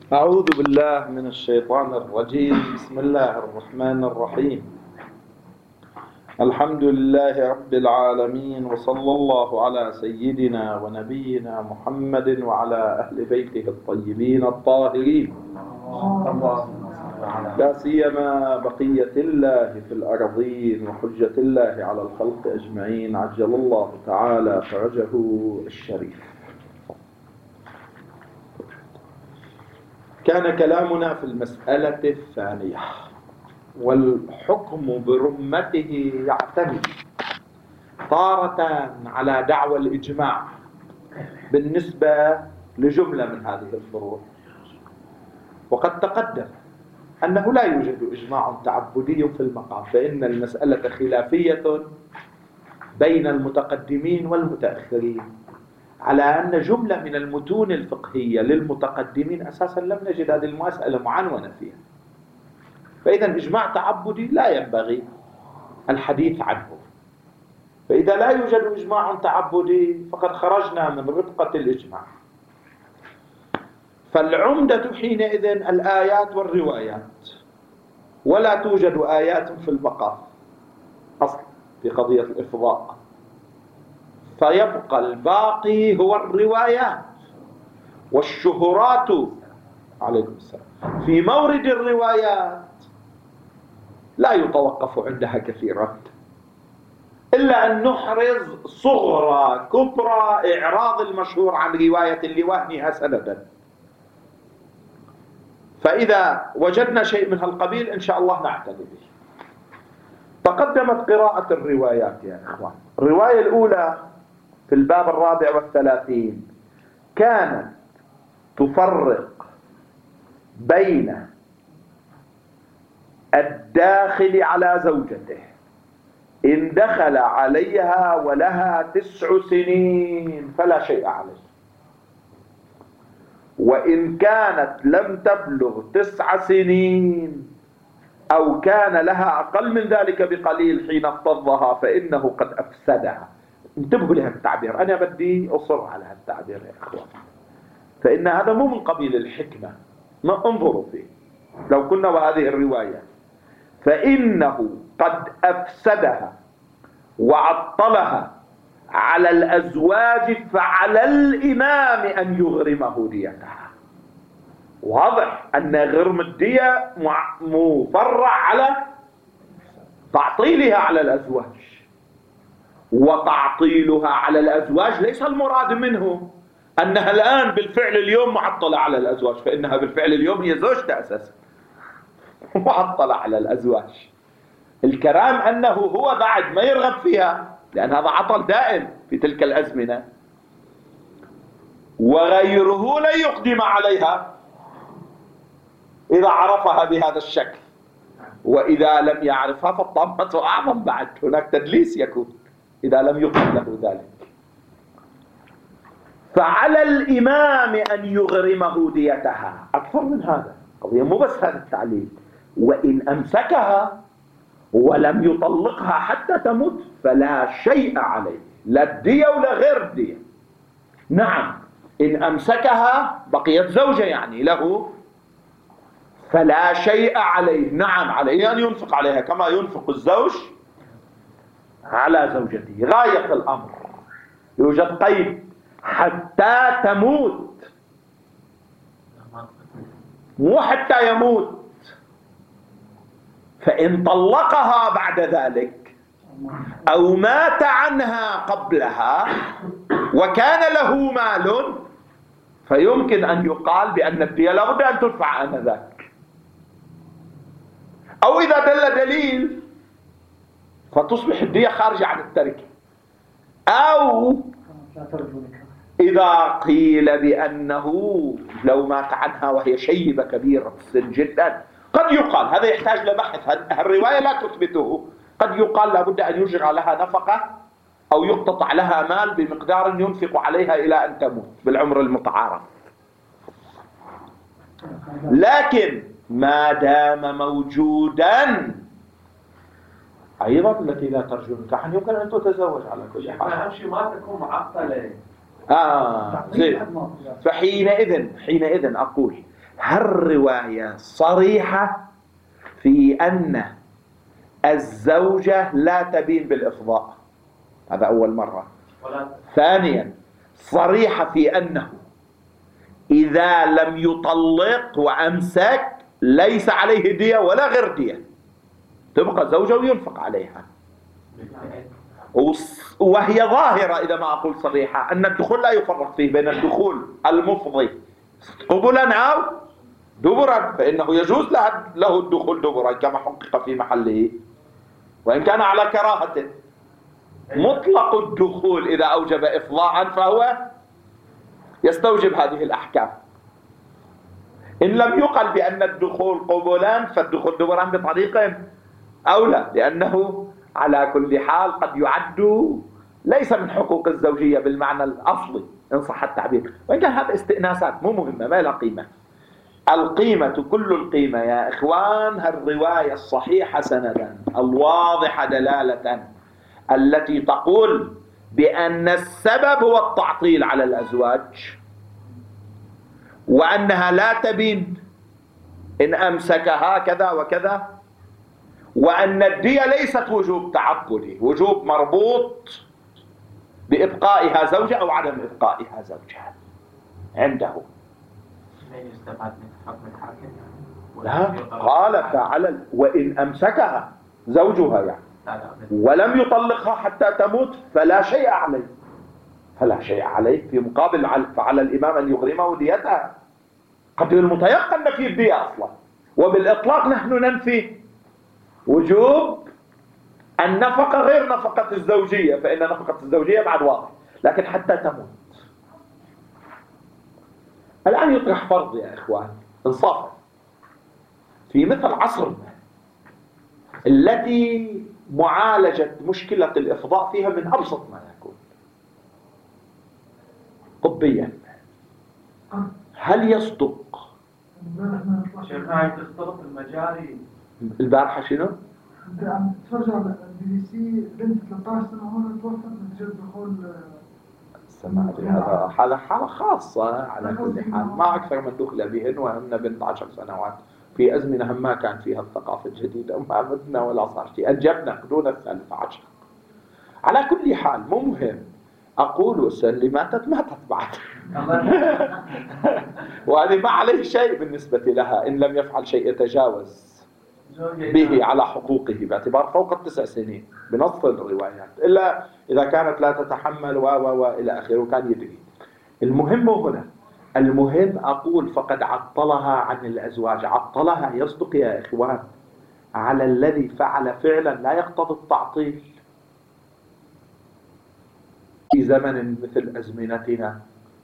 أعوذ بالله من الشيطان الرجيم. بسم الله الرحمن الرحيم. الحمد لله رب العالمين، وصلى الله على سيدنا ونبينا محمد وعلى أهل بيته الطيبين الطاهرين، لا سيما بقية الله في الأرضين وحجة الله على الخلق أجمعين، عجل الله تعالى فرجه الشريف. كان كلامنا في المسألة الثانية، والحكم برمته يعتمد تارة على دعوى الإجماع بالنسبة لجملة من هذه الفروع، وقد تقدم أنه لا يوجد إجماع تعبدي في المقام، فإن المسألة خلافية بين المتقدمين والمتأخرين، على أن جملة من المتون الفقهية للمتقدمين أساسا لم نجد هذه المسألة معنونة فيها، فإذا إجماع تعبدي لا ينبغي الحديث عنه. فإذا لا يوجد إجماع تعبدي فقد خرجنا من ربقة الإجماع، فالعمدة حينئذ الآيات والروايات، ولا توجد آيات في المقام أصلا في قضية الإفضاء، فيبقى الباقي هو الروايات والشهرات. عليكم السلام. في مورد الروايات لا يتوقف عندها كثيرا، إلا أن نحرز صغرى كبرى إعراض المشهور عن رواية لوهمها سندا، فإذا وجدنا شيء من هالقبيل إن شاء الله نعتني به. تقدمت قراءة الروايات يا إخوان. الرواية الأولى في الباب 34 كانت تفرق بين الداخل على زوجته إن دخل عليها ولها 9 سنين فلا شيء عليه، وإن كانت لم تبلغ 9 سنين أو كان لها أقل من ذلك بقليل حين افتضها فإنه قد أفسدها. انتبهوا لهذا التعبير، أنا بدي أصر على هذا التعبير يا إخوان، فإن هذا مو من قبيل الحكمة، ما انظروا فيه. لو كنا وهذه الرواية فإنه قد أفسدها وعطلها على الأزواج، فعلى الإمام أن يغرمه ديتها. واضح أن غرم الدية مفرع على تعطيلها على الأزواج، وتعطيلها على الأزواج ليس المراد منه أنها الآن بالفعل اليوم معطلة على الأزواج، فإنها بالفعل اليوم هي زوجته أساسا معطلة على الأزواج. الكلام أنه هو بعد ما يرغب فيها، لأن هذا عطل دائم في تلك الأزمنة، وغيره لا يقدم عليها إذا عرفها بهذا الشكل، وإذا لم يعرفها فالطامة أعظم بعد، هناك تدليس يكون إذا لم يقل له ذلك. فعلى الإمام أن يغرمه ديتها. أكثر من هذا قضية، مو بس هذا التعليل، وإن أمسكها ولم يطلقها حتى تموت فلا شيء عليه، لا الدية ولا غير الدية. نعم، إن أمسكها بقيت زوجة يعني له فلا شيء عليه. نعم، عليه أن ينفق عليها كما ينفق الزوج على زوجته. غاية الأمر يوجد قيد حتى تموت، مو حتى يموت. فإن طلقها بعد ذلك أو مات عنها قبلها وكان له مال فيمكن أن يقال بأن الدية لابد أن تدفع آنذاك، أو إذا دل دليل فتصبح الدية خارجة عن التركة، أو إذا قيل بأنه لو مات عنها وهي شيبة كبيرة السن جدا، قد يقال هذا يحتاج لبحث، الرواية لا تثبته، قد يقال لابد أن يجرى لها نفقة أو يقتطع لها مال بمقدار ينفق عليها إلى أن تموت بالعمر المتعارف. لكن ما دام موجودا أيضا التي لا ترجو نكاحا يمكن أن تتزوج على كل حال. أهم شيء ما تكون معطلة. زين. فحينئذ أقول هالرواية صريحة في أن الزوجة لا تبين بالإفضاء، هذا أول مرة. ثانيا صريحة في أنه إذا لم يطلق وأمسك ليس عليه دية ولا غير دية، تبقى زوجة وينفق عليها. وهي ظاهرة إذا ما أقول صريحة أن الدخول لا يفرق فيه بين الدخول المفضي قبلا أو دبرا، فإنه يجوز له الدخول دبرا كما حقق في محله وإن كان على كراهته. مطلق الدخول إذا أوجب إفضاء فهو يستوجب هذه الأحكام. إن لم يقل بأن الدخول قبلا فالدخول دبرا بطريق أولى، لأنه على كل حال قد يعد ليس من حقوق الزوجية بالمعنى الأصلي إن صح التعبير، وإن كان هذا استئناسات مو مهمة ما لها قيمة. القيمة كل القيمة يا إخوان الرواية الصحيحة سندا الواضحة دلالة التي تقول بأن السبب هو التعطيل على الأزواج، وأنها لا تبين إن أمسكها كذا وكذا، وأن الدية ليست وجوب تعبدي، وجوب مربوط بإبقائها زوجة أو عدم إبقائها زوجة عنده. يستفاد من حكم الحاكم لا قال فعل وإن أمسكها زوجها يعني ولم يطلقها حتى تموت فلا شيء عليه، فلا شيء عليه في مقابل فعلى الإمام أن يغرمه ديتها. قد المتيقن نفي الدية أصلا، وبالإطلاق نحن ننفي وجوب النفقة غير نفقة الزوجية، فإن نفقة الزوجية بعد واضح، لكن حتى تموت. الآن يطرح فرض يا إخوان انصافا في مثل عصرنا التي معالجة مشكلة الإفضاء فيها من أبسط ما يكون طبيا، هل يصدق شيخ هاي تختلط المجاري البارحة شنو؟ عم تفرج على الBBC بنت 13 سنة عمرها توفت نتيجة دخول ما أدري، هذا حالة خاصة على كل حال، ما أكثر من دخل بهن وهن بنت 10 سنوات في أزمنة هم ما كان فيها الثقافة الجديدة وما مدنا ولا صار شيء، أنجبنا دون 13. على كل حال مو مهم، أقول اللي ماتت بعد وهذه ما عليه شيء بالنسبة لها إن لم يفعل شيء يتجاوز به على حقوقه باعتبار فوق ال9 سنين بنص الروايات، إلا إذا كانت لا تتحمل وإلى آخره وكان يدري. المهم هنا المهم أقول فقد عطلها عن الأزواج. عطلها يصدق يا إخوان على الذي فعل فعلا لا يقتضي التعطيل في زمن مثل أزمنتنا.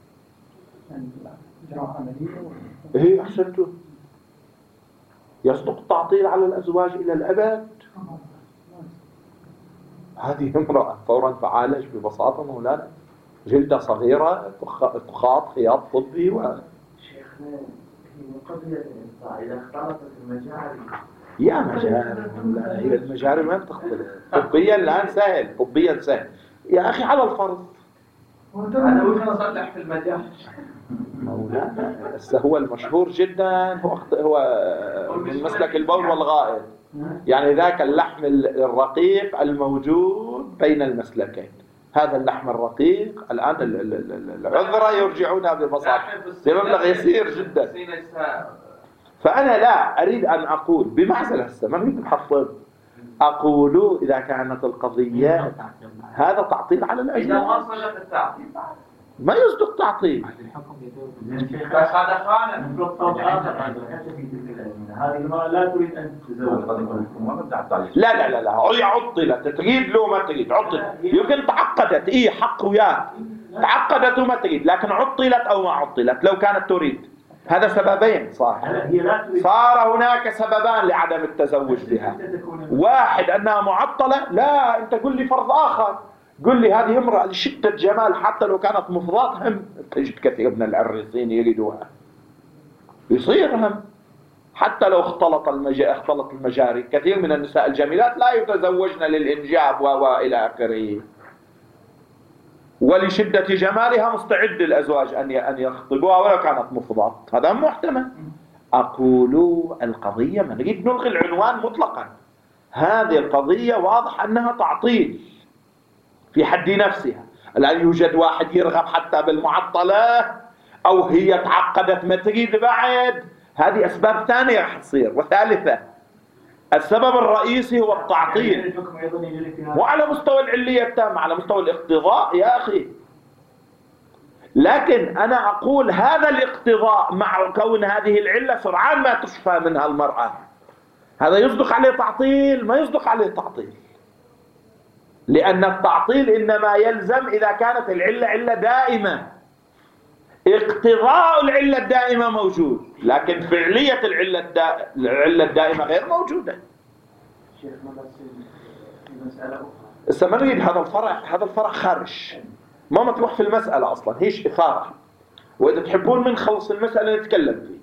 إيه أحسنتم، يصدق التعطيل على الأزواج إلى الأبد. هذه امرأة فورا فعالج ببساطة مولانا، جلدة صغيرة تخاط خياط طبي شيخنا هي قضية الإنصاء إذا اختلطت المجاري يا مجاري هي المجاري ما بتختلف طبيا. الآن سهل، طبيا سهل يا أخي على الفرض أنا وش أصلح في المجاري مولانا. هو المشهور جدا هو من مسلك البول والغائط، يعني ذاك اللحم الرقيق الموجود بين المسلكين، هذا اللحم الرقيق الآن العذرة يرجعونها ببساطة بمبلغ يسير جدا. فأنا لا أريد أن أقول بمعزل هسه ما أريد أحصل، أقول إذا كانت القضية هذا تعطيل على الأجنبي. إذا ما صدق التعطيل ما يصدق تعطيل. بس هذا خالف هذه المرأة لا تريد أن تتزوج. لا هي عطلت، تريد لو ما تريد عطلت، يمكن تعقدت حق وياك، تعقدت وما تريد، لكن عطلت أو ما عطلت لو كانت تريد. هذا سببين صار هناك سببان لعدم التزوج بها. واحد أنها معطلة، لا أنت قل لي فرض آخر، قل لي هذه امرأة لشدة جمال حتى لو كانت مفضات هم تجد كثير من العريسين يريدوها، يصير هم حتى لو اختلط المجاري. كثير من النساء الجميلات لا يتزوجن للإنجاب وإلى آخره، ولشدة جمالها مستعد الأزواج أن يخطبوها ولو كانت مفضات، هذا محتمل. أقول القضية ما نريد نلغي العنوان مطلقا، هذه القضية واضح أنها تعطيل في حد نفسها. الآن يوجد واحد يرغب حتى بالمعطلة، أو هي تعقدت ما تريد بعد، هذه أسباب ثانية رح تصير. وثالثة، السبب الرئيسي هو التعطيل، مو على مستوى العلية التامة، على مستوى الاقتضاء يا أخي. لكن أنا أقول هذا الاقتضاء مع كون هذه العلة سرعان ما تشفى منها المرأة، هذا يصدق عليه تعطيل؟ ما يصدق عليه تعطيل، لأن التعطيل إنما يلزم إذا كانت العلة علة دائمة. اقتضاء العلة الدائمة موجود، لكن فعلية العلة الدائمة غير موجودة. شيخ في مسألة أخرى. هسه ما نريد هذا الفرع خارج، ما مطروح في المسألة أصلا، هيش إثارة. وإذا تحبون من خلص المسألة نتكلم فيه.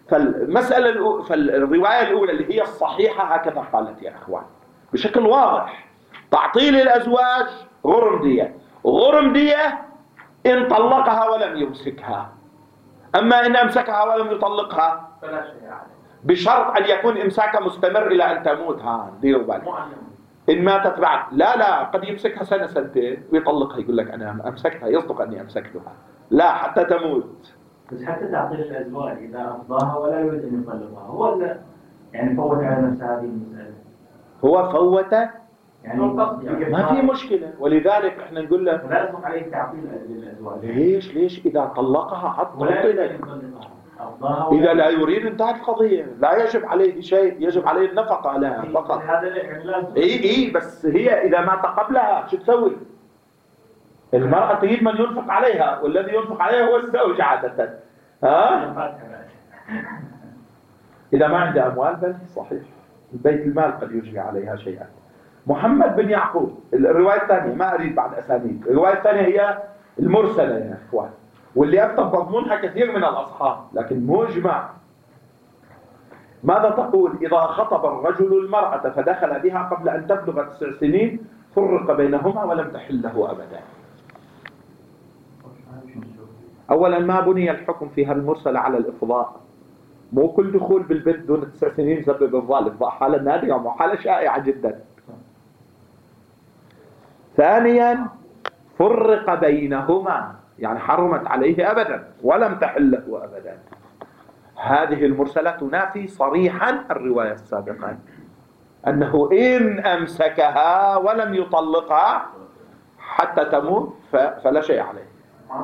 فالرواية الأولى اللي هي الصحيحة هكذا قالت يا أخوان بشكل واضح: تعطيل الأزواج غرم دية إن طلقها ولم يمسكها، أما إن أمسكها ولم يطلقها فلا شيء عليه، بشرط أن يكون إمساكها مستمر إلى أن تموت. ديروا بالك، إن ماتت بعد لا قد يمسكها سنة سنتين ويطلقها، يقول لك أنا أمسكتها، يصدق أني أمسكتها، لا حتى تموت. بس حتى تعطيل الأزواج إذا أفضاها ولا يريد أن يطلقها، هو يعني فوت على نفس هذه المسألة، هو فوت يعني ما في مشكلة. ولذلك احنا نقول له لا يصدق عليه تعطيل الأزواج. ليش إذا طلقها عطلت، أفضاها إذا لا يريد انتهت القضية، لا يجب عليه شيء، يجب عليه النفقة لها فقط. إيه بس هي إذا مات قبلها شو تسوي؟ المرأة تريد من ينفق عليها، والذي ينفق عليها هو الزوج عادة. إذا ما عنده أموال بل صحيح البيت المال قد يجري عليها شيئا. محمد بن يعقوب، الرواية الثانية ما أريد بعد أسانيد، الرواية الثانية هي المرسلة يا إخوان، واللي أكتب مضمونها كثير من الأصحاب لكن مجمع. ماذا تقول؟ إذا خطب الرجل المرأة فدخل بها قبل أن تبلغ 9 سنين فرق بينهما ولم تحل له أبدا. أولا ما بني الحكم فيها المرسلة على الإفضاء، مو كل دخول بالبنت دون 9 سنين يسبب الظالم، حالة نادرة وحالة شائعة جدا. ثانيا فرق بينهما، يعني حرمت عليه أبدا ولم تحل له أبدا. هذه المرسلة تنافي صريحا الرواية السابقة أنه إن أمسكها ولم يطلقها حتى تموت فلا شيء عليه.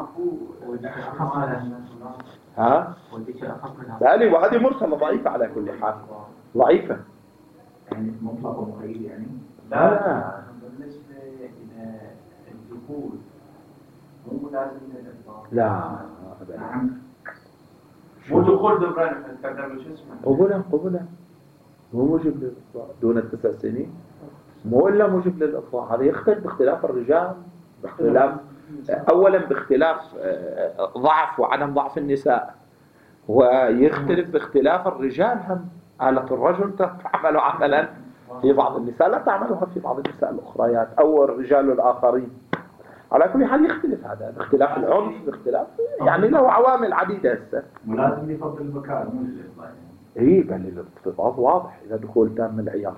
وهذه مرسلة ضعيفة على كل حال، ضعيفة يعني مطلق ومقيد يعني. لا بالنسبة إلى الدخول مو لازم للإفضاء. لا أبدا. مو دخول دبران نتكلم شو اسمه قبلا مو موجب للإفضاء دون 9 سنين، مو إلا موجب للإفضاء. هذا يختلف باختلاف الرجال، باختلاف أولا باختلاف ضعف وعدم ضعف النساء، ويختلف باختلاف الرجال. هم آلة الرجل تعمل عملا في بعض النساء لا تعملها في بعض النساء الأخريات أو الرجال الآخرين. على كل حال يختلف هذا باختلاف العنف، باختلاف يعني له عوامل عديدة. هسه ولازم يفضل البكاء مو الإفضاء يعني. إيه بل الارتباط واضح إذا دخول تام العيار.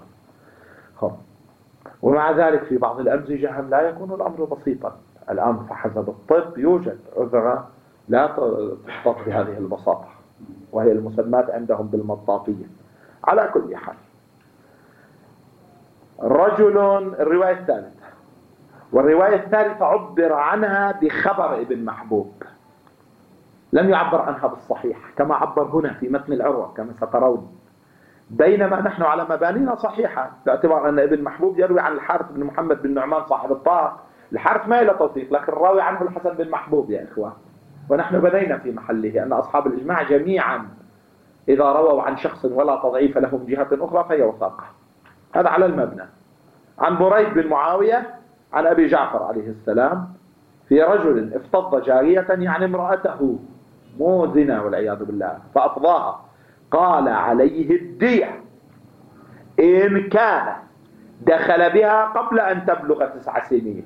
ومع ذلك في بعض الأمزجة لا يكون الأمر بسيطا. الآن فحسب الطب يوجد عذرة لا تحتط بهذه البساطة، وهي المسمات عندهم بالمطاطية. على كل حال رجل، الرواية الثالثة، والرواية الثالثة عبر عنها بخبر ابن محبوب، لم يعبر عنها بالصحيح كما عبر هنا في متن العروة كما سترون، بينما نحن على مبانينا صحيحة باعتبار أن ابن محبوب يروي عن الحارث بن محمد بن نعمان صاحب الطاق. الحارث ما له توثيق لكن الراوي عنه الحسن بن محبوب يا إخوان، ونحن بدينا في محله أن أصحاب الإجماع جميعا إذا رووا عن شخص ولا تضعيف له من جهة أخرى فهي وثاقة. هذا على المبنى. عن بريد بن معاوية عن أبي جعفر عليه السلام في رجل افتض جارية يعني امرأته، مو زنا والعياذ بالله، فأفضاها، قال عليه الدية إن كان دخل بها قبل أن تبلغ 9 سنين.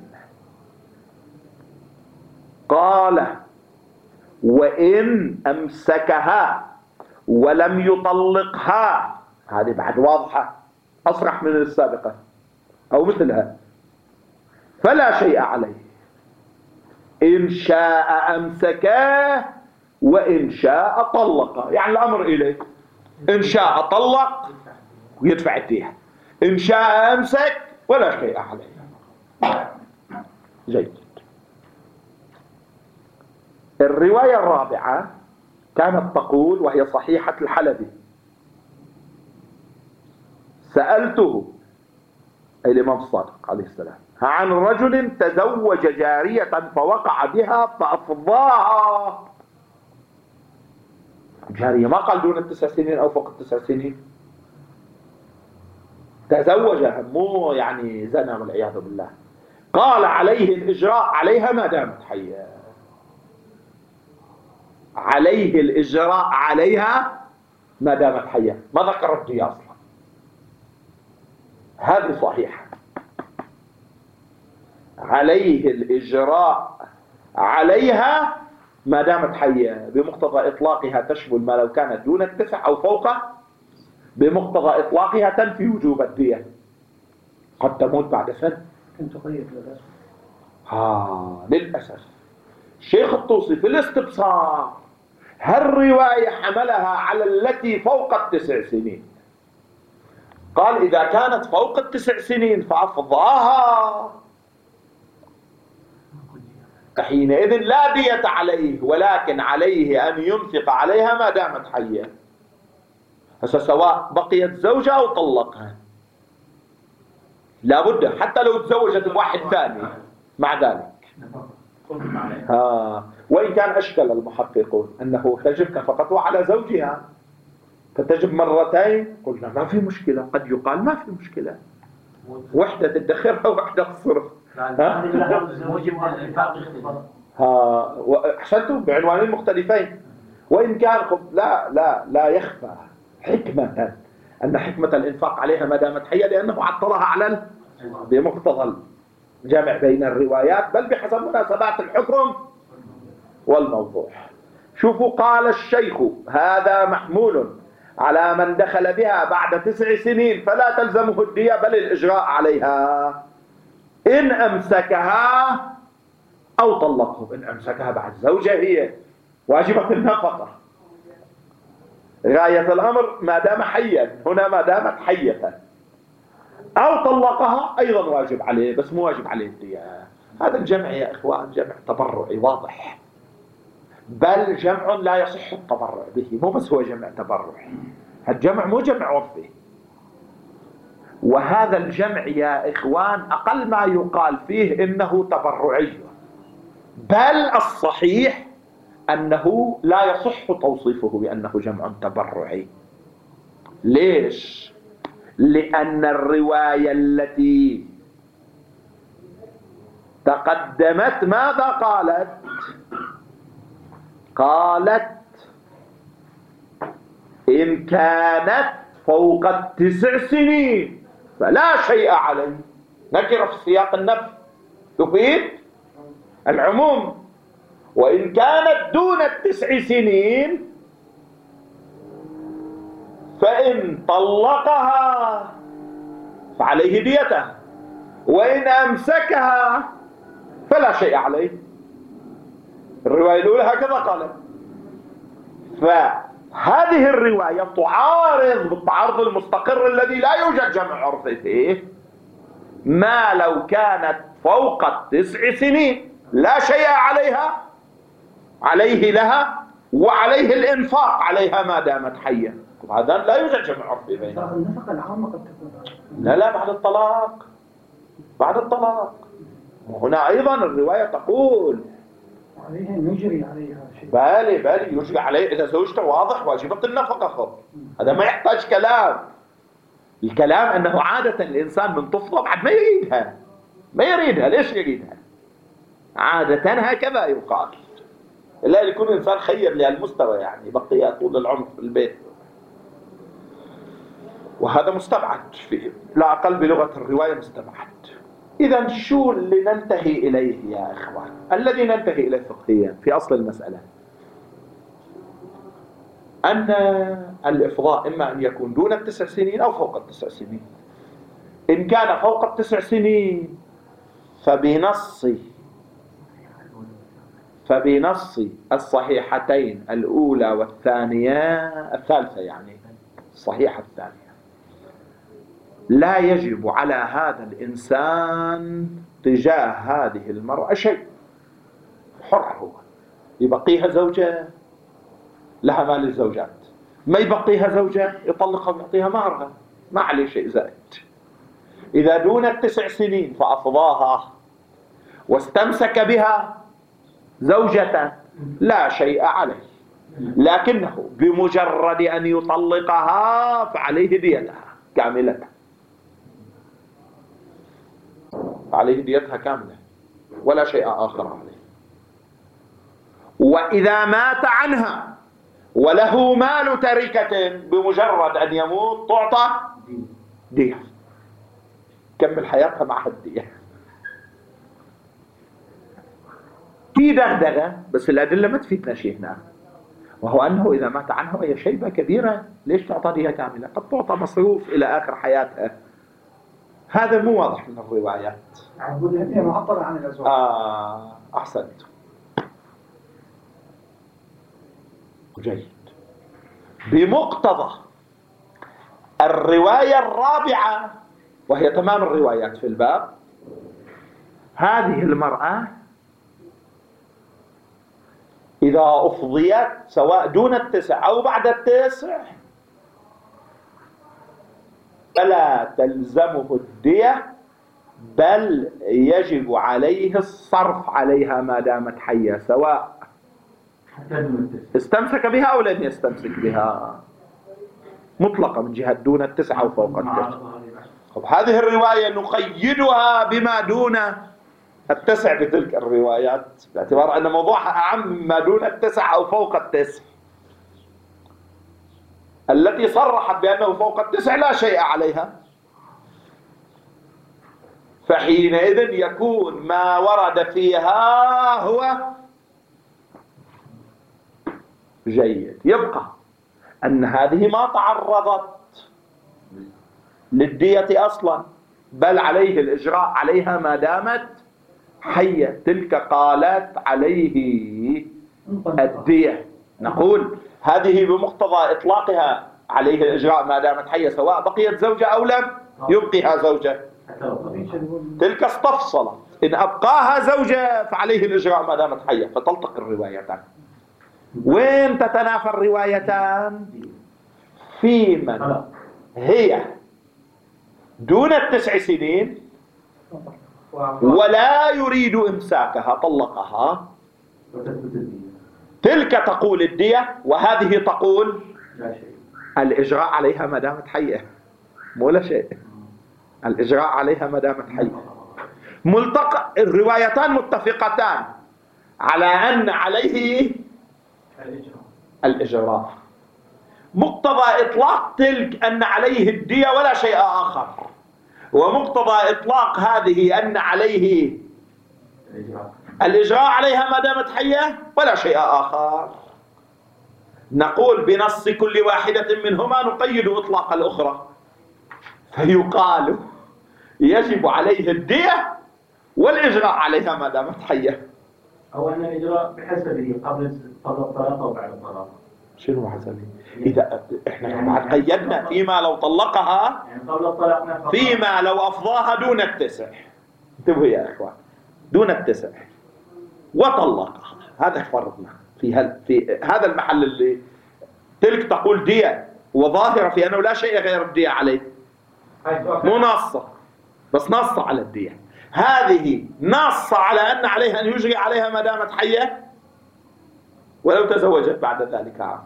قال وإن أمسكها ولم يطلقها، هذه بعد واضحة أصرح من السابقة أو مثلها، فلا شيء عليه. إن شاء أمسكه وإن شاء طلقه، يعني الأمر إليه، إن شاء طلق ويدفع الدية، إن شاء أمسك ولا شيء عليه. جيد. الرواية الرابعة كانت تقول، وهي صحيحة الحلبي: سألته أي الإمام الصادق عليه السلام عن رجل تزوج جارية فوقع بها فأفضاها. جارية ما قال دون 9 سنين أو فوق 9 سنين، تزوجها مو يعني زنا والعياذ بالله. قال عليه الإجراء عليها ما دامت حية، عليه الإجراء عليها ما دامت حية، ما ذكر الدية أصلا. هذه صحيحة، عليه الإجراء عليها ما دامت حية، بمقتضى إطلاقها تشمل ما لو كانت دون 9 أو فوقه، بمقتضى إطلاقها تنفي وجوب الدية، قد تموت بعد سنة. كنت قيد للأسف. للأسف. الشيخ الطوسي في الاستبصار هالرواية حملها على التي فوق 9 سنين، قال إذا كانت فوق 9 سنين فأفضاها، حينئذ لا دية عليه، ولكن عليه أن ينفق عليها ما دامت حية. سواء بقيت زوجة أو طلقها لا بد، حتى لو تزوجت بواحد ثاني مع ذلك. وإن كان أشكل المحققون أنه تجب نفقتها على زوجها فتجب مرتين، قلنا ما في مشكلة، قد يقال ما في مشكلة، وحدة تدخرها وحدة تصرف. أحسنتم، بعنوانين مختلفين. وإن كان لا يخفى حكمة أن حكمة الإنفاق عليها ما دامت حية، لأنه عطلها على بمقتضى الجمع بين الروايات، بل بحسب مناسبات الحكم والموضوع. شوفوا، قال الشيخ: هذا محمول على من دخل بها بعد 9 سنين فلا تلزمه الدية بل الإجراء عليها إن أمسكها أو طلقه. إن أمسكها بعد زوجة هي واجبة النفقة، غاية الأمر ما دام حيا، هنا ما دامت حية، أو طلقها أيضا واجب عليه، بس مو واجب عليه الدية. هذا الجمع يا إخوان جمع تبرعي واضح، بل جمع لا يصح التبرع به، مو بس هو جمع تبرعي، الجمع مو جمع عرفي. وهذا الجمع يا إخوان أقل ما يقال فيه إنه تبرعي، بل الصحيح أنه لا يصح توصيفه بأنه جمع تبرعي. ليش؟ لأن الرواية التي تقدمت ماذا قالت؟ قالت إن كانت فوق 9 سنين فلا شيء عليه، نكرة في سياق النفي تفيد العموم. وإن كانت دون 9 سنين فإن طلقها فعليه ديتها، وإن أمسكها فلا شيء عليه. الرواية الأولى هكذا قالت. فهذه الرواية تعارض بالتعارض المستقر الذي لا يوجد جمع عرفي فيه ما لو كانت فوق 9 سنين لا شيء عليها، عليه لها وعليه الإنفاق عليها ما دامت حية. هذا لا يوجد جمع عرفي بينهم. النفقة العامة قد تكون لا بعد الطلاق، بعد الطلاق. وهنا أيضا الرواية تقول عليه نجري عليها شيء. بالي يجري عليه إذا زوجته واضح واجبة النفقة خط. هذا ما يحتاج كلام. الكلام أنه عادة الإنسان من طفله بعد ما يريدها. ليش يريدها؟ عادة هكذا يقال، إلا يكون إنسان خير لهالمستوى، يعني بقي طول العمر في البيت، وهذا مستبعد فيه لا أقل بلغة الرواية مستبعد. إذا شو اللي ننتهي إليه يا إخوان؟ الذي ننتهي إليه فقهيا في أصل المسألة أن الإفضاء إما أن يكون دون ال9 سنين أو فوق ال9 سنين. إن كان فوق ال9 سنين فبنص الصحيحتين الأولى والثانية الثالثة، يعني الصحيحة الثانية، لا يجب على هذا الإنسان تجاه هذه المرأة شيء، حر هو، يبقيها زوجة لها مال الزوجات، ما يبقيها زوجة يطلقها ويعطيها مهرها، ما عليه شيء زائد. إذا دون ال9 سنين فأفضاها واستمسك بها زوجة لا شيء عليه، لكنه بمجرد أن يطلقها فعليه ديتها كاملة، عليه ديتها كاملة ولا شيء آخر عليه. وإذا مات عنها وله مال تركة بمجرد أن يموت تعطى دية، كمل حياتها مع الدية. في دغدغة بس الأدلة ما تفيدنا شيء هنا، وهو أنه إذا مات عنها وهي شيبة كبيرة ليش تعطى دية كاملة؟ قد تعطى مصروف إلى آخر حياتها. هذا مو واضح من الروايات. هي معطلة عن الأزواج. أحسنت، جيد. بمقتضى الرواية الرابعة وهي تمام الروايات في الباب، هذه المرأة إذا أفضيت سواء دون ال9 أو بعد ال9 فلا تلزمه الدية، بل يجب عليه الصرف عليها ما دامت حية، سواء استمسك بها أو لم يستمسك بها، مطلقة من جهة دون ال9 أو فوق ال9. هذه الرواية نقيدها بما دون ال9 بتلك الروايات، باعتبار أن موضوعها أعم ما دون ال9 أو فوق ال9. التي صرحت بأنه فوق ال9 لا شيء عليها، فحينئذ يكون ما ورد فيها هو جيد. يبقى أن هذه ما تعرضت للدية أصلا، بل عليه الإجراء عليها ما دامت حية، تلك قالت عليه الدية. نقول هذه بمقتضى إطلاقها عليه الإجراء ما دامت حية، سواء بقيت زوجة أو لم يبقيها زوجة. تلك استفصلت، إن أبقاها زوجة فعليه الإجراء ما دامت حية، فتلتقي الروايتان. وين تتنافى الروايتان؟ في من هي دون ال9 سنين ولا يريد إمساكها طلقها، تلك تقول الدية وهذه تقول الإجراء عليها ما دامت حية، مو لا شيء، الإجراء عليها ما دامت حية. ملتقى الروايتان متفقتان على أن عليه الإجراء، مقتضى إطلاق تلك أن عليه الدية ولا شيء آخر، ومقتضى إطلاق هذه أن عليه الإجراء عليها ما دامت حية ولا شيء آخر. نقول بنص كل واحدة منهما نقيد إطلاق الأخرى، فيقال يجب عليه الدية والإجراء عليها ما دامت حية، أو أن الإجراء بحسبه قبل الطلاق أو بعد الطلاق. شنو حسبه؟ إذا إحنا بعد قيدنا فيما لو طلقها، يعني قبل الطلاق، فيما لو أفضاها دون ال9. انتبهوا يا إخوان، دون ال9 وطلقها، هذا فرضنا في هذا المحل اللي تلك تقول دية وظاهرة في أنه لا شيء غير الدية عليه، مو نصة بس نص على الدية. هذه نص على أن عليها أن يجري عليها ما دامت حية ولو تزوجت بعد ذلك عام،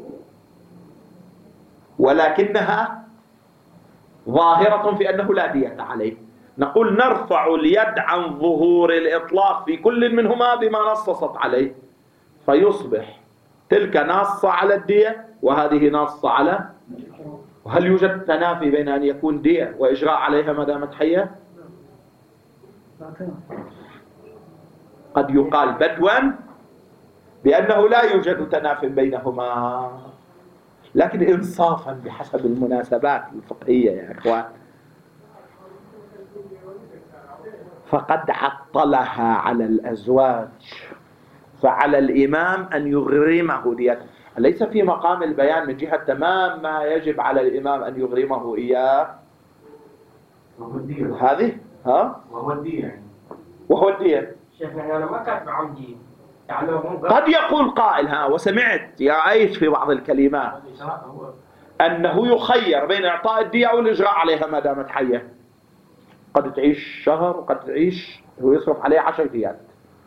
ولكنها ظاهرة في أنه لا دية عليه. نقول نرفع اليد عن ظهور الإطلاق في كل منهما بما نصصت عليه، فيصبح تلك نص على الدية وهذه نص على. وهل يوجد تنافي بين أن يكون دية وإجراء عليها ما دامت حية؟ قد يقال بدوا بأنه لا يوجد تنافي بينهما، لكن إنصافا بحسب المناسبات الفقهية يا إخوان، فقد عطلها على الأزواج، فعلى الإمام أن يغرمه ديته. ليس في مقام البيان من جهة تمام ما يجب على الإمام أن يغرمه إياه هذه وهو الدية يعني. وهو الدية. شيخنا أنا ما كاتب عمدي يعني قد يقول قائل وسمعت يا أيش في بعض الكلمات أنه يخير بين إعطاء الدية أو الإجراء عليها ما دامت حية. قد تعيش شهر وقد تعيش هو يصرف عليه 10 ديات.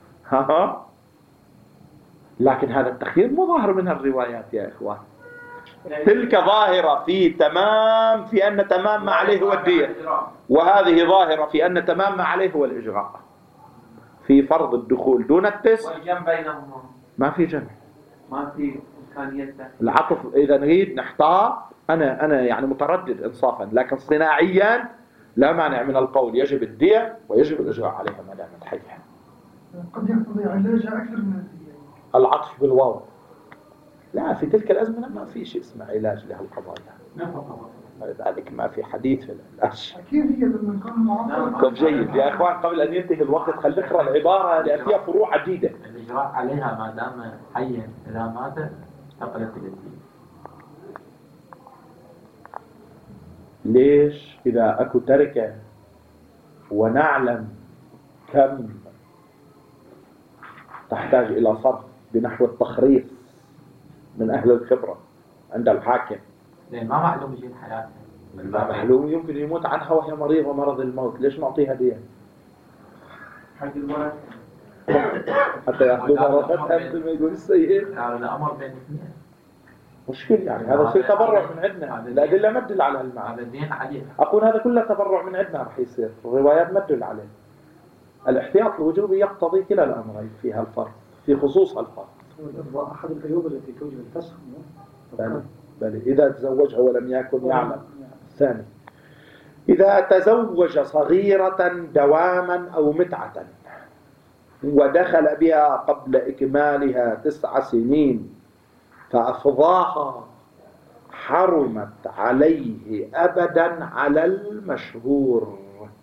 لكن هذا التخيير مو ظاهر من الروايات يا إخوان. تلك ظاهرة في أن تمام ما عليه هو الدية، وهذه ظاهرة في أن تمام ما عليه هو الإجراء في فرض الدخول دون التسع. والجمع بينهما ما في جمع، ما في إمكانية العطف. إذا نريد نحتاط، أنا يعني متردد إنصافا، لكن صناعيا لا مانع من القول يجب الدية ويجب الإجراء عليها ما دامت حية. قد يقتضي علاجها أكثر من الدية. العطف بالواو. لا، في تلك الأزمنة ما في شيء اسمه علاج لهالقضايا، لذلك ما في حديث في العلاج. أكيد هي لما كان معطل. طب جيد يا إخوان، قبل أن ينتهي الوقت خلينا نقرأ العبارة لأن فيها فروع عديدة. الإجراء عليها ما دام حيا، إذا مات انتقلت إلى الدين. ليش؟ إذا أكو تركة ونعلم كم تحتاج إلى صرف بنحو التخريص من أهل الخبرة عند الحاكم، لأن ما معلوم شيء حياتها، ما معلوم يمكن يموت عنها وهي مريضة مرض الموت، ليش نعطيها دية؟ حق الولد حتى يأخذوا مرضتها مثل ما يقول السيد. قالوا الأمر بين اثنين. مشكلة يعني، هذا شيء تبرع من عندنا، الأدلة ما تدل على المعنى. هذا الدين عليه. أقول هذا كله تبرع من عندنا راح يصير، الروايات ما تدل عليه. الاحتياط الوجوبي يقتضي كلا الأمرين فيها الفرق، في خصوص الفرق. أحد العيوب التي توجب الفسخ. بل إذا تزوجها ولم يكن يعلم. الثاني، إذا تزوج صغيرة دواما أو متعة ودخل بها قبل إكمالها 9 سنين فأفضاها حرمت عليه أبدا على المشهور.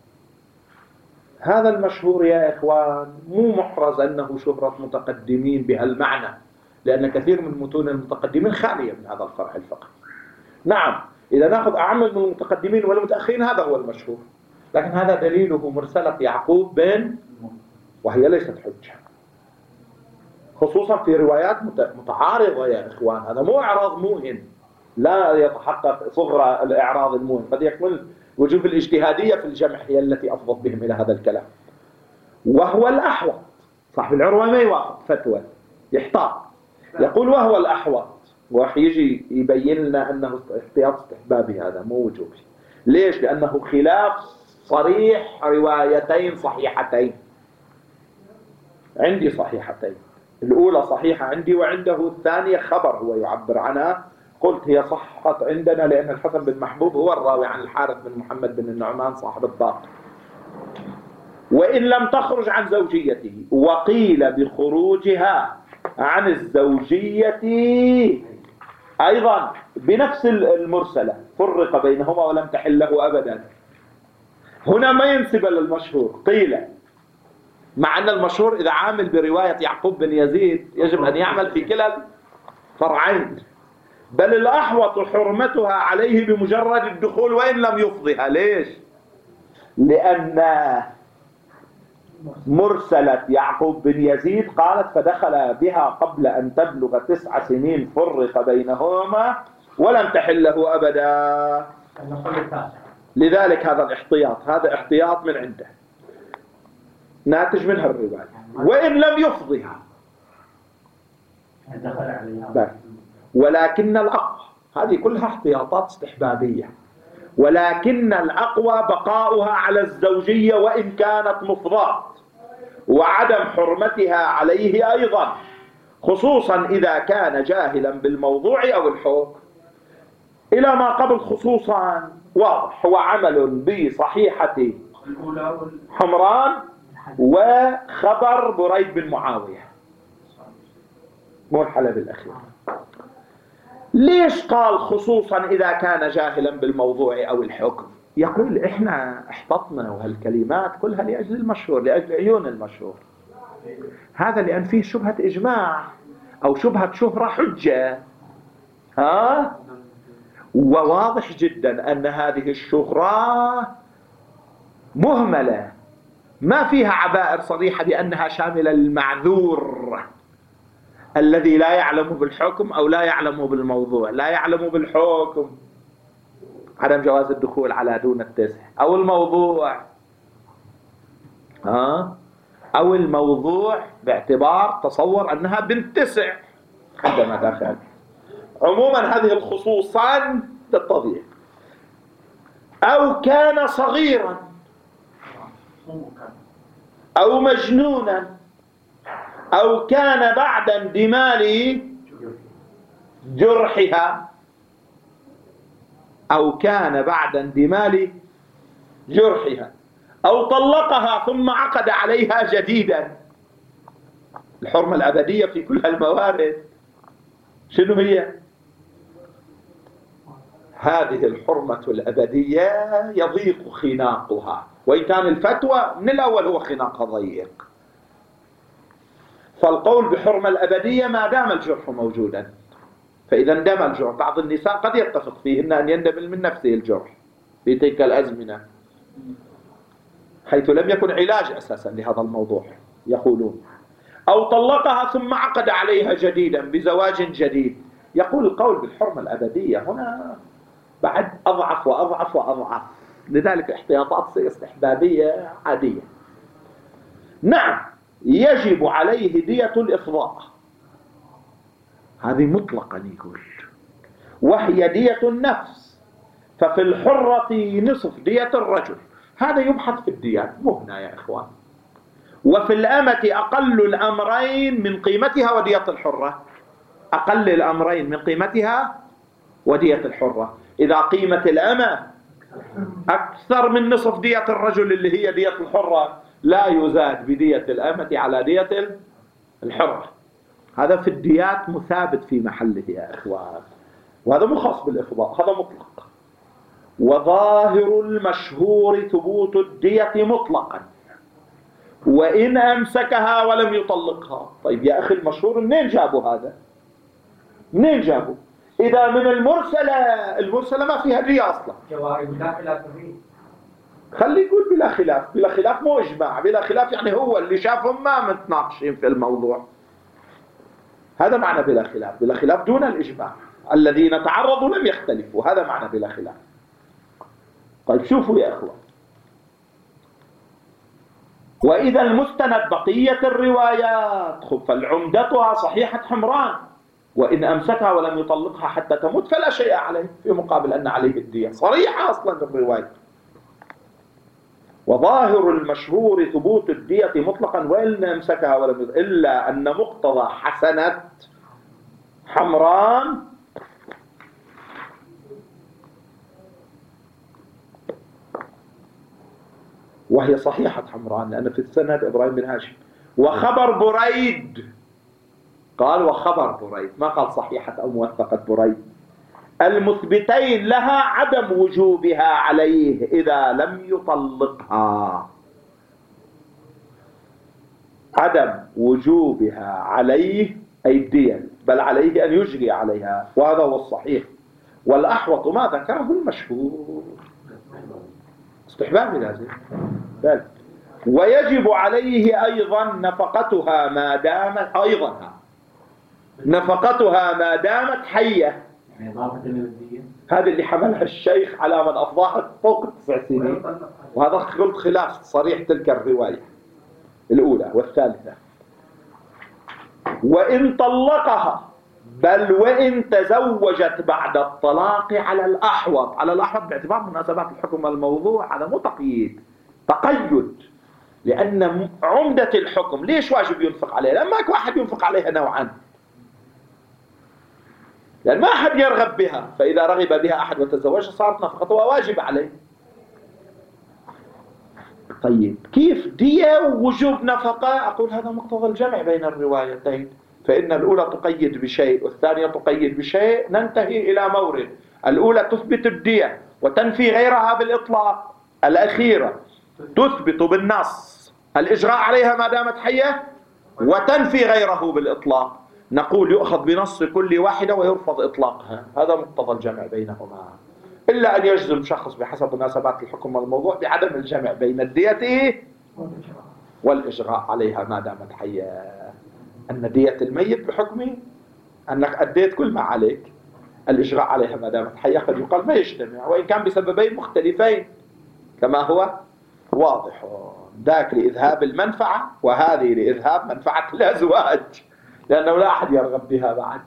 هذا المشهور يا إخوان مو محرز أنه شهرة متقدمين بهالمعنى، لأن كثير من متون المتقدمين خالية من هذا الفرع الفقهي. نعم، إذا نأخذ أعم من المتقدمين والمتأخرين هذا هو المشهور، لكن هذا دليله مرسلة يعقوب بن، وهي ليست حجة، خصوصا في روايات متعارضة يا إخوان. هذا مو إعراض موهن، لا يتحقق صغر الإعراض الموهن، قد يكمل وجوب الاجتهادية في الجمع هي التي أفضت بهم إلى هذا الكلام. وهو الأحوط، صاحب العروة ما يوافق فتوى، يحتاط، يقول وهو الأحوط، ويجي يبين لنا أنه احتياط استحبابي، هذا مو وجوبي. ليش؟ لأنه خلاف صريح روايتين صحيحتين. عندي صحيحتين، الأولى صحيحة عندي وعنده الثانية خبر هو يعبر عنها، قلت هي صحت عندنا لأن الحسن بن محبوب هو الراوي عن الحارث بن محمد بن النعمان صاحب الطاق، وإن لم تخرج عن زوجيته. وقيل بخروجها عن الزوجية أيضا بنفس المرسلة، فرق بينهما ولم تحل له أبدا. هنا ما ينسب للمشهور، قيل، مع أن المشهور إذا عامل برواية يعقوب بن يزيد يجب أن يعمل في كلا الفرعين، بل الأحوط حرمتها عليه بمجرد الدخول وإن لم يفضها. ليش؟ لأن مرسلة يعقوب بن يزيد قالت فدخل بها قبل أن تبلغ 9 سنين فرق بينهما ولم تحل له أبدا. لذلك هذا الاحتياط، هذا احتياط من عنده ناتج منها الرواية، وإن لم يفضها. ولكن الأقوى، هذه كلها احتياطات استحبابية، ولكن الأقوى بقاؤها على الزوجية وإن كانت مفضاة، وعدم حرمتها عليه أيضا، خصوصا إذا كان جاهلا بالموضوع أو الحكم. إلى ما قبل خصوصا واضح، هو عمل بصحيحة حمران وخبر بريد بن معاوية، مو الحلب الأخير. ليش قال خصوصا إذا كان جاهلا بالموضوع أو الحكم؟ يقول إحنا احتطنا وهالكلمات كلها لأجل المشهور، لأجل عيون المشهور. هذا لأن فيه شبهة إجماع أو شبهة شهرة حجة. وواضح جدا أن هذه الشهرة مهملة، ما فيها عبائر صريحة بأنها شاملة للمعذور الذي لا يعلم بالحكم أو لا يعلم بالموضوع. لا يعلم بالحكم عدم جواز الدخول على دون التسع، أو الموضوع أو الموضوع باعتبار تصور أنها بنت تسع عندما دخل. عموما هذه الخصوصان للتضييق. أو كان صغيرا أو مجنونا أو كان بعد اندمال جرحها أو كان بعد اندمال جرحها أو طلقها ثم عقد عليها جديدا. الحرمة الأبدية في كل الموارد شنو هي؟ هذه الحرمة الأبدية يضيق خناقها، وإن كان الفتوى من الأول هو خناقها ضيق. فالقول بحرمة الأبدية ما دام الجرح موجودا، فإذا اندم الجرح. بعض النساء قد يتفق فيهن أن يندمل من نفسه الجرح في تلك الأزمنة، حيث لم يكن علاج أساسا لهذا الموضوع يقولون. أو طلقها ثم عقد عليها جديدا بزواج جديد. يقول القول بالحرمة الأبدية هنا بعد أضعف وأضعف وأضعف، لذلك احتياطات استحبابية عادية. نعم يجب عليه دية الإفضاء، هذه مطلقا يقول، وهي دية النفس، ففي الحرة نصف دية الرجل. هذا يبحث في الديات مو هنا يا إخوان. وفي الأمة أقل الأمرين من قيمتها ودية الحرة، أقل الأمرين من قيمتها ودية الحرة. إذا قيمة الأمة أكثر من نصف دية الرجل اللي هي دية الحرة، لا يزاد بدية الأمة على دية الحرة. هذا في الديات مثابت في محله يا إخوان، وهذا مو خاص بالإفضاء، هذا مطلق. وظاهر المشهور ثبوت الدية مطلقا وإن أمسكها ولم يطلقها. طيب يا أخي المشهور منين جابوا هذا؟ منين جابوا؟ إذا من المرسلة ما فيها دية أصلا. جوائز لا خلاف فيه. خلي يقول بلا خلاف، بلا خلاف مو إجماع، بلا خلاف يعني هو اللي شافهم ما متناقشين في الموضوع. هذا معنى بلا خلاف، بلا خلاف دون الإجماع، الذين تعرضوا لم يختلفوا، هذا معنى بلا خلاف. طيب شوفوا يا أخوان، وإذا المستند بقية الروايات فالعمدتها صحيحة حمران، وإن أمسكها ولم يطلقها حتى تموت فلا شيء عليه، في مقابل أن عليه الدية. صريحة أصلا الرواية. وظاهر المشهور ثبوت الدية مطلقا وإن أمسكها ولم يطلقها، إلا أن مقتضى حسنة حمران وهي صحيحة حمران لأن في السند إبراهيم بن هاشم، وخبر بريد، قال وخبر بريد، ما قال صحيحة أو موثقة بريد، المثبتين لها عدم وجوبها عليه إذا لم يطلقها، عدم وجوبها عليه أي الدين، بل عليه أن يجري عليها، وهذا هو الصحيح. والأحوط ما ذكره المشهور، استحباب لازم. بل ويجب عليه أيضا نفقتها ما دامت نفقتها ما دامت حية. يعني إضافة للدية. هذا اللي حملها الشيخ على من أفضاها فوق 9 سنين، وهذا قلت خلاف صريح تلك الرواية الأولى والثالثة. وإن طلقها، بل وإن تزوجت بعد الطلاق على الأحوط، على الأحوط باعتبار مناسبات الحكم والموضوع، هذا مو تقييد، تقيد، لأن عمدة الحكم ليش واجب ينفق عليها؟ لأن ماك واحد ينفق عليها نوعا، لأن ما أحد يرغب بها، فإذا رغب بها أحد وتزوجها صارت نفقتها واجب عليه. طيب كيف دية ووجوب نفقة؟ أقول هذا مقتضى الجمع بين الروايتين، فإن الأولى تقيد بشيء والثانية تقيد بشيء، ننتهي إلى مورد. الأولى تثبت الدية وتنفي غيرها بالإطلاق، الأخيرة تثبت بالنص الإجراء عليها ما دامت حية وتنفي غيره بالإطلاق. نقول يؤخذ بنص كل واحدة ويرفض إطلاقها، هذا مقتضى الجمع بينهما، إلا أن يجزم شخص بحسب مناسبات الحكم والموضوع بعدم الجمع بين الدية والإجراء عليها ما دامت حية. أن دية الميت بحكم أنك أديت كل ما عليك، الإجراء عليها ما دامت حية قد يقال ما يجتمع، وإن كان بسببين مختلفين كما هو واضح، ذاك لإذهاب المنفعة وهذه لإذهاب منفعة الأزواج، لأنه لا أحد يرغب بها بعد.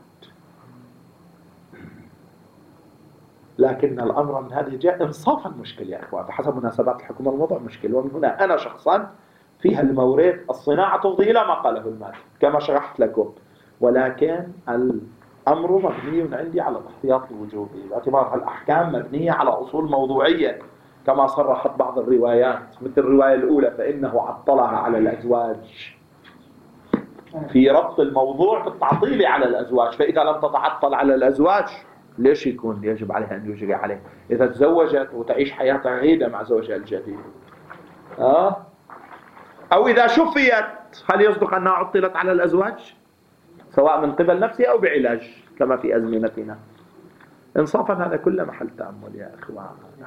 لكن الأمر من هذه الجهة إنصافا مشكل يا إخوان، بحسب مناسبات الحكم والوضع مشكل. ومن هنا أنا شخصا فيها المورد الصناعة تفضي إلى ما قاله المالك كما شرحت لكم، ولكن الأمر مبني عندي على الاحتياط الوجوبي، باعتبار الأحكام مبنية على أصول موضوعية كما صرحت بعض الروايات، مثل الرواية الأولى فإنه عطلها على الأزواج في ربط الموضوع بالتعطيل على الأزواج، فإذا لم تتعطل على الأزواج ليش يكون يجب عليها أن يجري عليه؟ إذا تزوجت وتعيش حياة عيدة مع زوجها الجديد أو إذا شفيت، هل يصدق أنها عطلت على الأزواج سواء من قبل نفسها أو بعلاج كما في أزمنتنا؟ إنصافا هذا كله محل تأمل يا إخوان.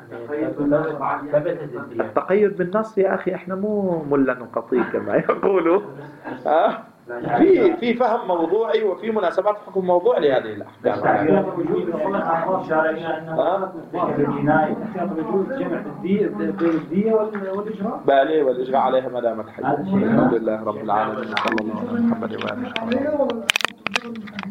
التقيد بالنص يا أخي إحنا مو ملا نقطي كما يقولوا، في فهم موضوعي وفي مناسبات حكم موضوع لهذه الأحكام. بالي والإجراء عليها ما دامت حية. الحمد لله رب العالمين، صلى الله على محمد وآله.